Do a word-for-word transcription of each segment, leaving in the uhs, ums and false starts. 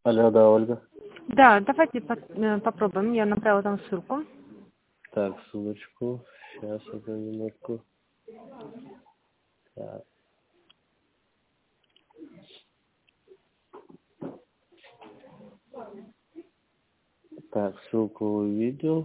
Алло, да, Ольга. Да, давайте по- э, попробуем. Я направила там ссылку. Так, ссылочку. Сейчас, одну минутку. Так, так, ссылку увидел.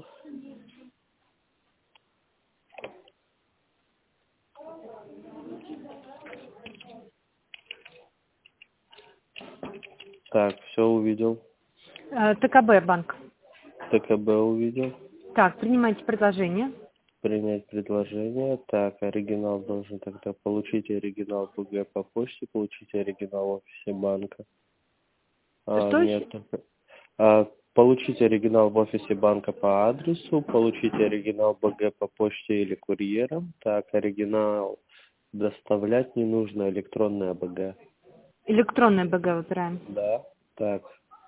Так, все увидел. Э, ТКБ банк. ТКБ увидел. Так, принимайте предложение. Принять предложение. Так, оригинал должен тогда получить оригинал БГ по почте, получить оригинал в офисе банка. А, Что еще? нет. А, получить оригинал в офисе банка по адресу, получить оригинал БГ по почте или курьером. Так, оригинал доставлять не нужно, электронное БГ. Электронное БГ выбираем. Да. Так.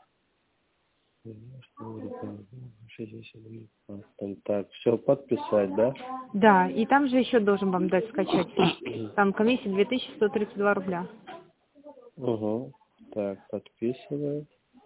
Так, все, подписать, да? Да, и там же еще должен вам дать скачать. Там комиссия две тысячи сто тридцать два рубля. Угу. Так, подписываю.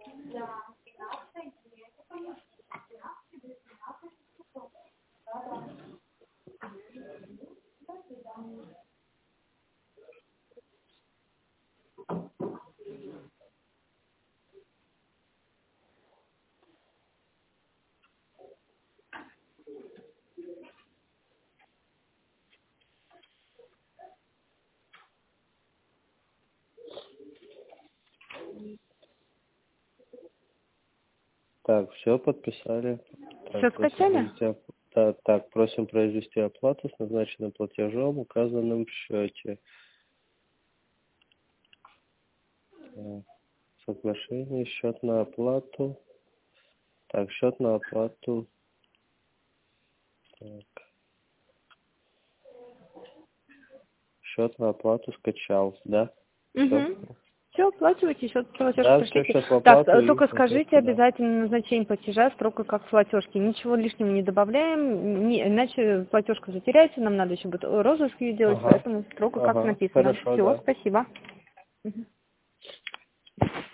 Так, все, подписали. Все Так, просим скачали? произвести, оп- да, так, просим произвести оплату с назначенным платежом, указанным в счете. Так, соглашение, счет на оплату. Так, счет на оплату. Так, счет на оплату скачал, да? Все? Угу. Все, оплачивайте, счет платеж Да, все, пришлите. счет в Так, оплату э, и только скажите платежку, да. обязательно назначение платежа строго как в платежке. Ничего лишнего не добавляем, не- иначе платежка затеряется, нам надо еще будет розыск ее делать, Ага, поэтому строго как ага, написано. хорошо, Все, да. спасибо.